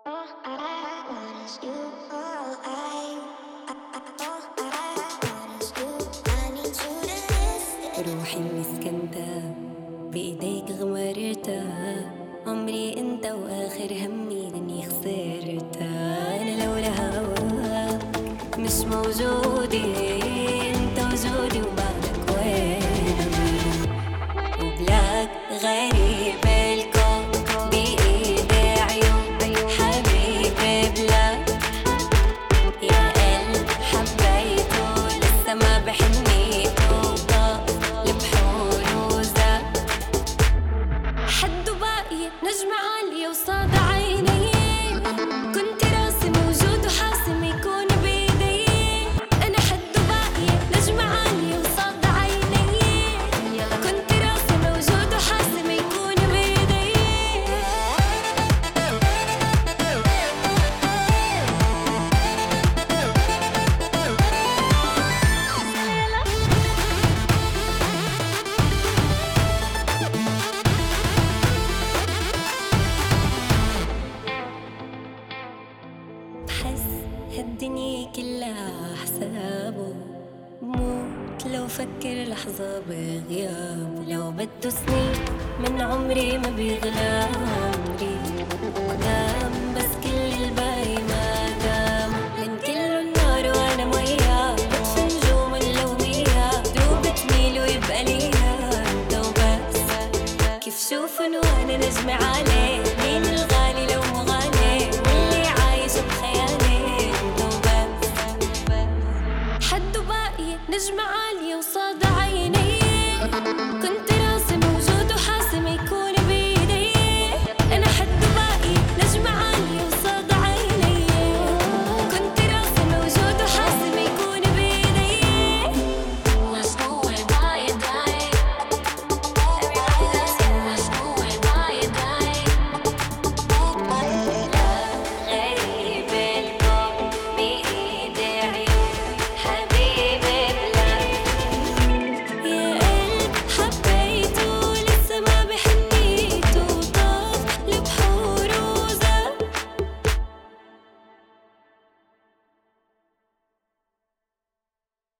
روحي مسكنتها بإيديك غمرتها، عمري انت واخر همي دني خسرتها. انا لولا هواك مش موجودة، انت وجودي وبعدك وين؟ وبلاك غريب الكون بإيدي عيون حبيبي بلاك، يا قلب حبيته لسه ما بحنيته، وطاق البحور وزاد حد باقي نجمة عالية وصاد عيني، كنت راسم وجود وحاسم يكون بيدي. أنا حد باقي نجمة عالية وصاد عيني، كنت راسم وجود وحاسم يكون بيدي. بحس هالدنيا كلها حسابه، موت لو فكر لحظة بغياب، لو بده سنين من عمري ما بيغلاب.